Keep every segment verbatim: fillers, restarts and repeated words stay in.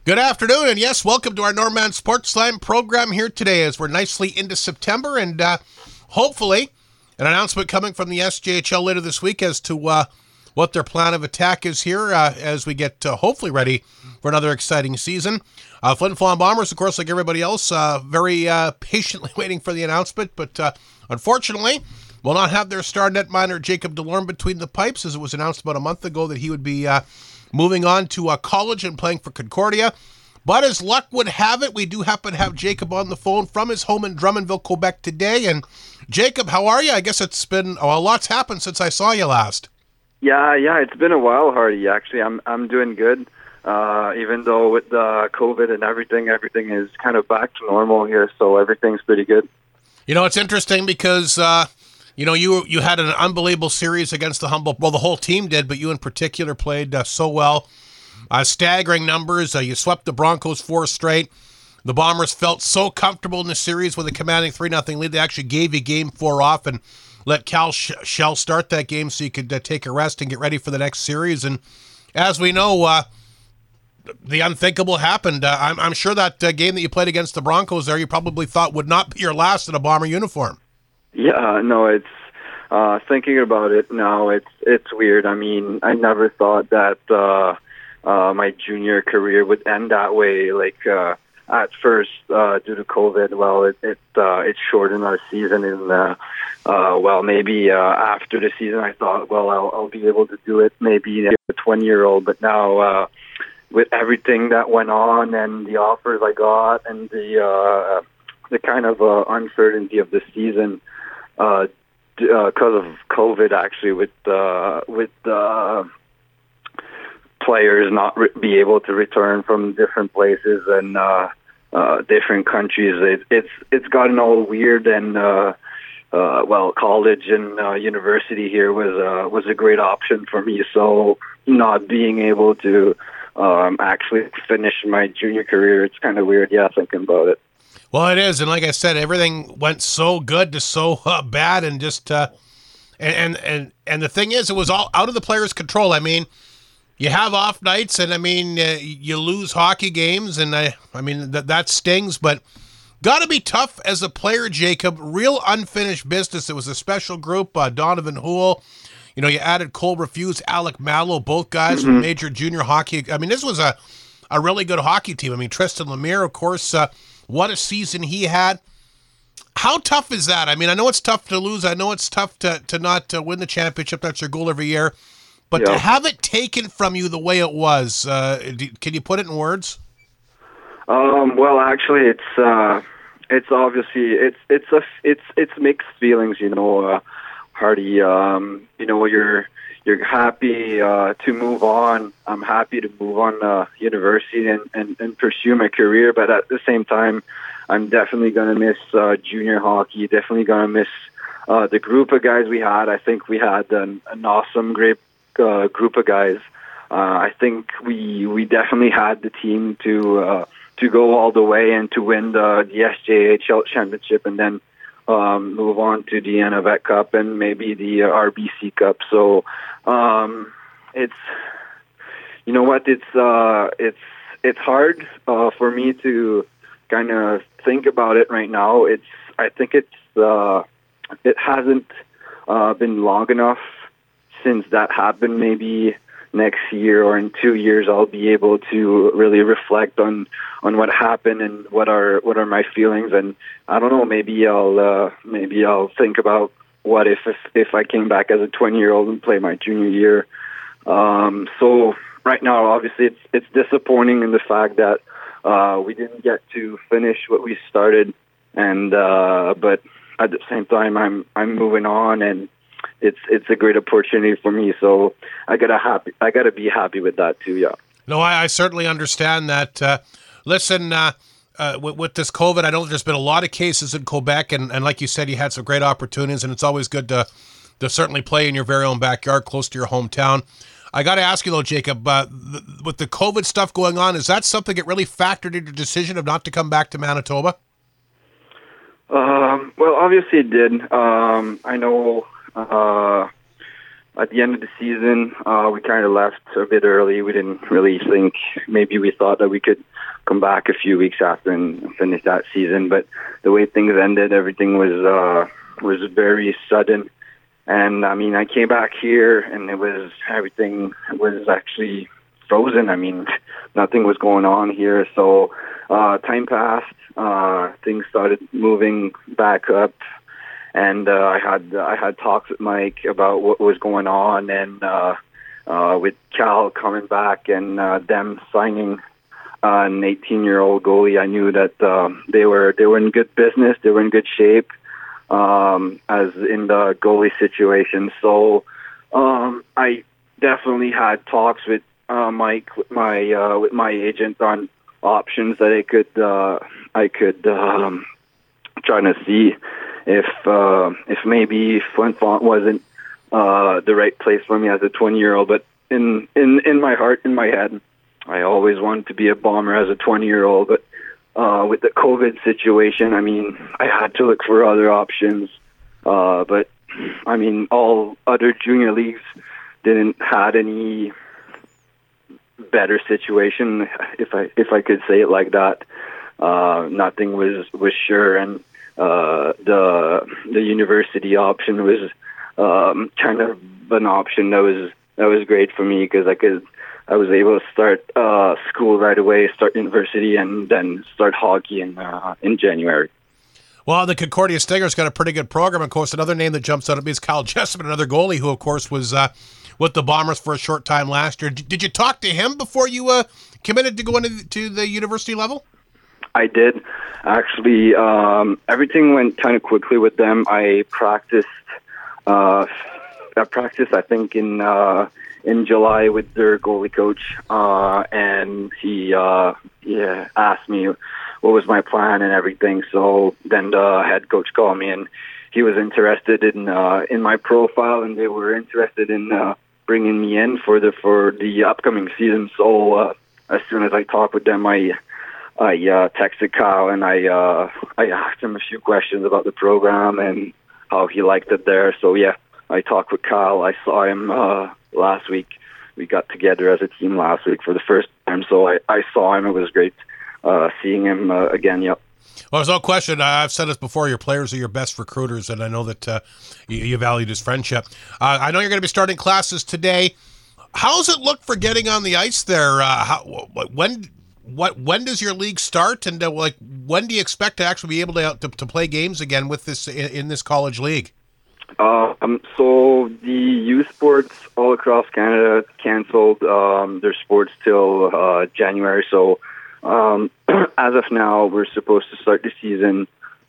Good afternoon, and yes, welcome to our Norman Sports Slam program here today as we're nicely into September, and uh, hopefully an announcement coming from the S J H L later this week as to uh, what their plan of attack is here uh, as we get uh, hopefully ready for another exciting season. Uh, Flin Flon Bombers, of course, like everybody else, uh, very uh, patiently waiting for the announcement, but uh, unfortunately will not have their star netminder Jacob DeLorme between the pipes, as it was announced about a month ago that he would be uh, moving on to uh, college and playing for Concordia. But as luck would have it, we do happen to have Jacob on the phone from his home in Drummondville, Quebec today. And Jacob, how are you? I guess it's been, oh, a lot's happened since I saw you last. Yeah, yeah, it's been a while, Hardy. Actually, I'm I'm doing good. Uh, even though with the COVID and everything, everything is kind of back to normal here, so everything's pretty good. You know, it's interesting because uh, you know you you had an unbelievable series against the Humboldt. Well, the whole team did, but you in particular played uh, so well. Uh, staggering numbers. Uh, you swept the Broncos four straight. The Bombers felt so comfortable in the series with a commanding three nothing lead. They actually gave you game four off and let Cal Sh- Shell start that game so you could uh, take a rest and get ready for the next series. And as we know, uh, the unthinkable happened. Uh, I'm, I'm sure that uh, game that you played against the Broncos there, you probably thought would not be your last in a Bomber uniform. Yeah, no, it's uh, thinking about it now. It's it's weird. I mean, I never thought that uh, uh, my junior career would end that way. Like uh, at first, uh, due to COVID, well, it it, uh, it shortened our season, and uh, uh, well, maybe uh, after the season, I thought, well, I'll, I'll be able to do it. Maybe a twenty-year-old, but now. Uh, with everything that went on and the offers I got and the uh, the kind of uh, uncertainty of the season uh, d- uh, because of COVID, actually, with uh, with uh, players not re- be able to return from different places and uh, uh, different countries, it, it's it's gotten all weird. And uh, uh, well, college and uh, university here was uh, was a great option for me. So not being able to Um, actually finish my junior career, it's kind of weird, yeah, thinking about it. Well, it is, and like I said, everything went so good to so uh, bad, and just uh, and, and and and the thing is, it was all out of the players' control. I mean, you have off nights, and I mean, uh, you lose hockey games, and I, I mean that that stings, but got to be tough as a player, Jacob. Real unfinished business. It was a special group, uh, Donovan Houle. You know, you added Cole Refuse, Alec Mallow, both guys Mm-hmm. from major junior hockey. I mean, this was a, a really good hockey team. I mean, Tristan Lemire, of course, uh, what a season he had. How tough is that? I mean, I know it's tough to lose. I know it's tough to, to not uh, win the championship. That's your goal every year. But Yeah. to have it taken from you the way it was, uh, do, can you put it in words? Um, well, actually, it's uh, it's obviously it's it's a it's it's mixed feelings, you know. Uh, Hardy, um, you know, you're you're happy uh, to move on. I'm happy to move on to university and, and, and pursue my career, but at the same time, I'm definitely going to miss uh, junior hockey, definitely going to miss uh, the group of guys we had. I think we had an, an awesome, great uh, group of guys. Uh, I think we we definitely had the team to uh, to go all the way and to win the, the S J H L championship, and then Um, move on to the Anavet Cup and maybe the uh, R B C Cup. So um, it's, you know what, it's uh, it's it's hard uh, for me to kind of think about it right now. It's I think it's uh, it hasn't uh, been long enough since that happened. Maybe next year or in two years, I'll be able to really reflect on, on what happened and what are what are my feelings. And I don't know, maybe I'll uh, maybe I'll think about what if, if if I came back as a twenty year old and play my junior year. Um, so right now, obviously, it's it's disappointing in the fact that uh, we didn't get to finish what we started, and uh, but at the same time, I'm I'm moving on and. It's it's a great opportunity for me, so I gotta happy I gotta be happy with that too. Yeah. No, I, I certainly understand that. Uh, listen, uh, uh, with, with this COVID, I know there's been a lot of cases in Quebec, and, and like you said, you had some great opportunities, and it's always good to to certainly play in your very own backyard, close to your hometown. I got to ask you though, Jacob, uh, th- with the COVID stuff going on, is that something that really factored into your decision of not to come back to Manitoba? Um, well, obviously it did. Um, I know. Uh, at the end of the season, uh, we kind of left a bit early. We didn't really think, maybe we thought that we could come back a few weeks after and finish that season. But the way things ended, everything was uh, was very sudden. And, I mean, I came back here, and it was, everything was actually frozen. I mean, nothing was going on here. So uh, time passed. Uh, things started moving back up. And uh, I had I had talks with Mike about what was going on, and uh, uh, with Cal coming back and uh, them signing uh, an eighteen-year-old goalie. I knew that um, they were they were in good business. They were in good shape, um, as in the goalie situation. So um, I definitely had talks with uh, Mike, with my uh, with my agent on options that I could uh, I could um, try to see. If uh, if maybe Flin Flon wasn't uh, the right place for me as a twenty-year-old, but in, in, in my heart, in my head, I always wanted to be a Bomber as a twenty-year-old. But uh, with the COVID situation, I mean, I had to look for other options. Uh, but I mean, all other junior leagues didn't had any better situation, if I if I could say it like that. Uh, nothing was was sure, and Uh, the the university option was um, kind of an option that was that was great for me because I could I was able to start uh, school right away, start university, and then start hockey in uh, in January. Well, the Concordia Stingers got a pretty good program. Of course, another name that jumps out at me is Kyle Jessup, another goalie who, of course, was uh, with the Bombers for a short time last year. D- did you talk to him before you uh, committed to going to the, to the university level? I did. Actually, um, everything went kind of quickly with them. I practiced, uh, I practiced, I think, in uh, in July with their goalie coach, uh, and he uh, yeah, asked me what was my plan and everything. So then the head coach called me, and he was interested in uh, in my profile, and they were interested in uh, bringing me in for the for the upcoming season. So uh, as soon as I talked with them, I I uh, texted Kyle, and I uh, I asked him a few questions about the program and how he liked it there. So, yeah, I talked with Kyle. I saw him uh, last week. We got together as a team last week for the first time. So I, I saw him. It was great uh, seeing him uh, again, yep. Well, there's no question. I've said this before. Your players are your best recruiters, and I know that uh, you, you valued his friendship. Uh, I know you're going to be starting classes today. How's it look for getting on the ice there? Uh, how, when... What when does your league start, and uh, like when do you expect to actually be able to to, to play games again with this in, in this college league? Uh, um, so the youth sports all across Canada canceled um, their sports till uh, January. So um, as of now, we're supposed to start the season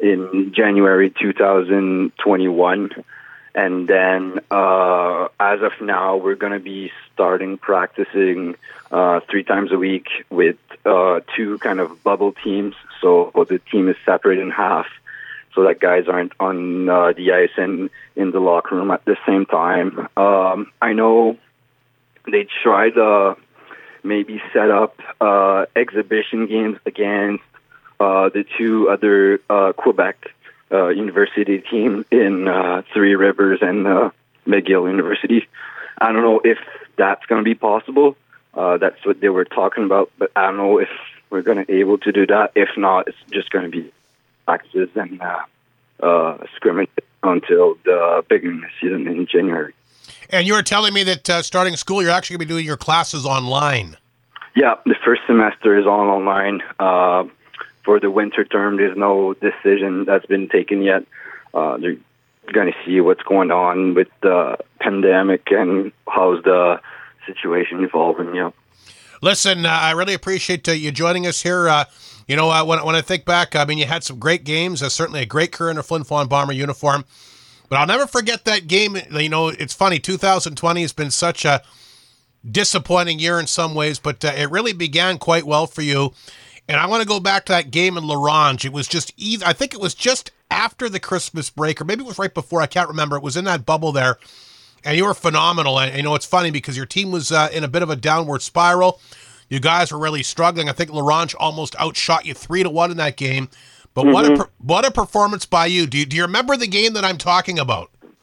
in January two thousand twenty-one. And then, uh, as of now, we're going to be starting practicing uh, three times a week with uh, two kind of bubble teams. So the team is separated in half so that guys aren't on uh, the ice and in the locker room at the same time. Um, I know they tried to maybe set up uh, exhibition games against uh, the two other uh, Quebec Uh, university team in uh, Three Rivers and uh, McGill University. I don't know if that's going to be possible. Uh, that's what they were talking about, but I don't know if we're going to be able to do that. If not, it's just going to be practices and uh, uh, scrimmage until the beginning of the season in January. And you were telling me that uh, starting school, you're actually going to be doing your classes online. Yeah, the first semester is all online. Uh, For the winter term, there's no decision that's been taken yet. Uh, they're going to see what's going on with the pandemic and how's the situation evolving. Yeah. Listen, uh, I really appreciate uh, you joining us here. Uh, you know, uh, when, when I think back, I mean, you had some great games. Uh, certainly a great career in a Flin Flon Bomber uniform. But I'll never forget that game. You know, it's funny, two thousand twenty has been such a disappointing year in some ways, but uh, it really began quite well for you. And I want to go back to that game in Larange. It was just either, I think it was just after the Christmas break, or maybe it was right before. I can't remember. It was in that bubble there. And you were phenomenal. And, you know, it's funny because your team was uh, in a bit of a downward spiral. You guys were really struggling. I think Larange almost outshot you three to one in that game. But mm-hmm. what a what a performance by you. Do you, do you remember the game that I'm talking about?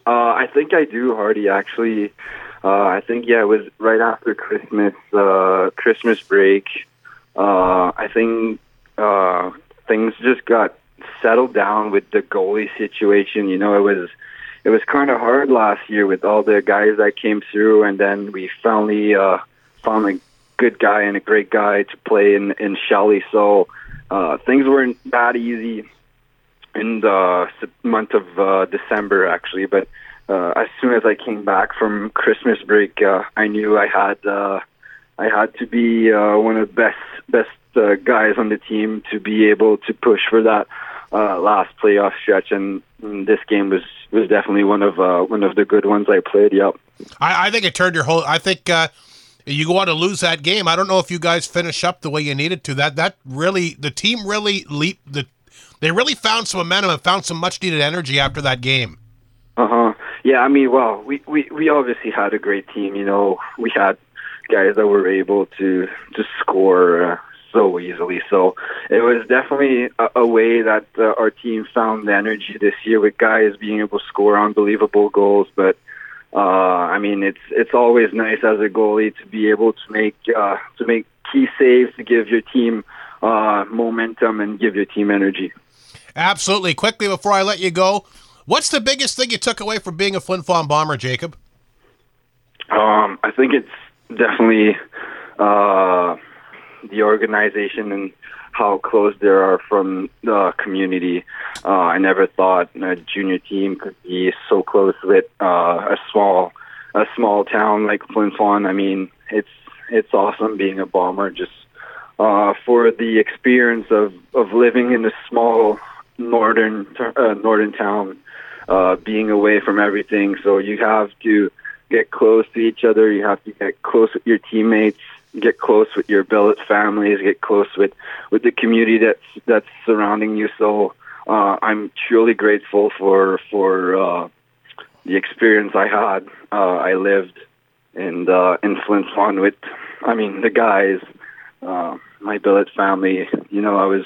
Uh, I think I do, Hardy. Actually, uh, I think yeah, it was right after Christmas, uh, Christmas break. Uh, I think uh, things just got settled down with the goalie situation. You know, it was it was kind of hard last year with all the guys that came through, and then we finally uh, found a good guy and a great guy to play in in Shelley. So uh, things weren't that easy in the month of uh, December, actually. But uh, as soon as I came back from Christmas break, uh, I knew I had uh, I had to be uh, one of the best best uh, guys on the team to be able to push for that uh, last playoff stretch. And, and this game was, was definitely one of uh, one of the good ones I played. Yep. I, I think it turned your whole. I think uh, you go on to lose that game. I don't know if you guys finish up the way you needed to. That that really the team really leaped the. They really found some momentum and found some much-needed energy after that game. Uh-huh. Yeah, I mean, well, we, we, we obviously had a great team. You know, we had guys that were able to, to score uh, so easily. So it was definitely a, a way that uh, our team found the energy this year with guys being able to score unbelievable goals. But, uh, I mean, it's it's always nice as a goalie to be able to make uh, to make key saves to give your team uh, momentum and give your team energy. Absolutely. Quickly, before I let you go, what's the biggest thing you took away from being a Flin Flon Bomber, Jacob? Um, I think it's definitely uh, the organization and how close they are from the community. Uh, I never thought a junior team could be so close with uh, a small a small town like Flin Flon. I mean, it's it's awesome being a Bomber, just uh, for the experience of, of living in a small northern uh, northern town, uh, being away from everything. So you have to get close to each other. You have to get close with your teammates, get close with your billet families, get close with, with the community that's that's surrounding you. So uh, I'm truly grateful for for uh, the experience I had. Uh, I lived in uh, in Flin Flon with, I mean, the guys, uh, my billet family. You know, I was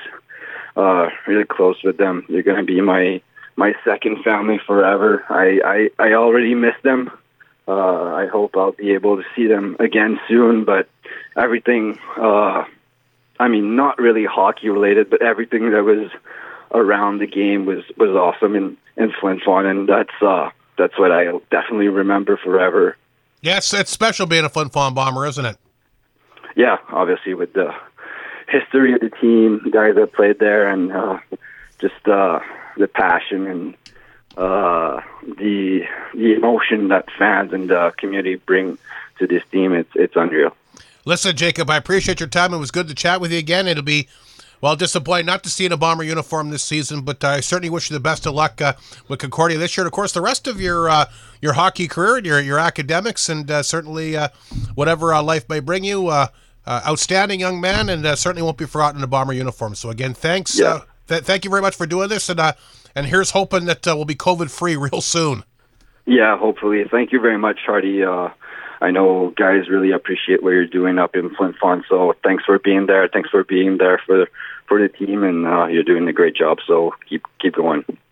uh, really close with them. They're going to be my my second family forever. I, I, I already miss them. Uh, I hope I'll be able to see them again soon, but everything, uh, I mean, not really hockey related, but everything that was around the game was, was awesome in, in Flin Flon, and that's, uh, that's what I definitely remember forever. Yes, it's special being a Flin Flon Bomber, isn't it? Yeah, obviously with the history of the team, the guys that played there, and uh, just uh, the passion and uh, the the emotion that fans and the community bring to this team. It's it's unreal. Listen, Jacob, I appreciate your time. It was good to chat with you again. It'll be, well, disappointing not to see you in a Bomber uniform this season, but I certainly wish you the best of luck uh, with Concordia this year. And, of course, the rest of your uh, your hockey career and your, your academics, and uh, certainly uh, whatever uh, life may bring you. Uh, uh, outstanding young man, and uh, certainly won't be forgotten in a Bomber uniform. So, again, thanks. Yeah. Uh, th- thank you very much for doing this, and uh, and here's hoping that uh, we'll be COVID-free real soon. Yeah, hopefully. Thank you very much, Hardy. Uh, I know guys really appreciate what you're doing up in Flin Flon, so thanks for being there. Thanks for being there for for the team, and uh, you're doing a great job, so keep keep going.